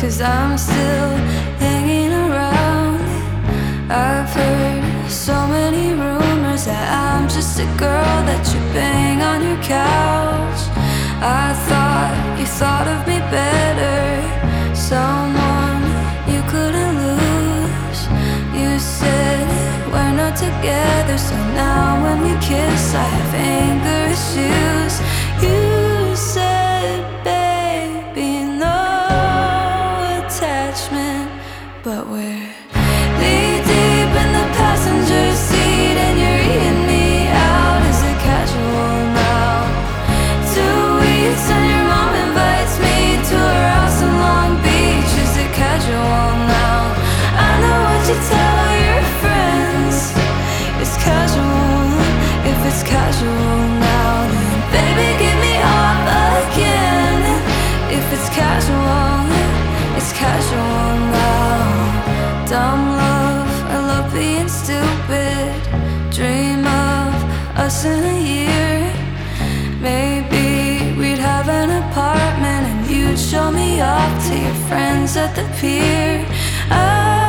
'cause I'm still hanging around. I've heard so many rumors that I'm just a girl that you bang on your couch. I thought you thought of me better, someone you couldn't lose. You said we're not together, so now when we kiss I have anger issues. You said, baby, no attachment, but we're knee deep in the passenger seat and you're eating me out. Is it casual now? 2 weeks and your mom invites me to her house in Long Beach. Is it casual now? I know what you tell your friends. It's casual. If it's casual now, then baby give me off again. If it's casual, it's casual now. Dumb love, I love being stupid. Dream of us in a year. Maybe we'd have an apartment and you'd show me off to your friends at the pier.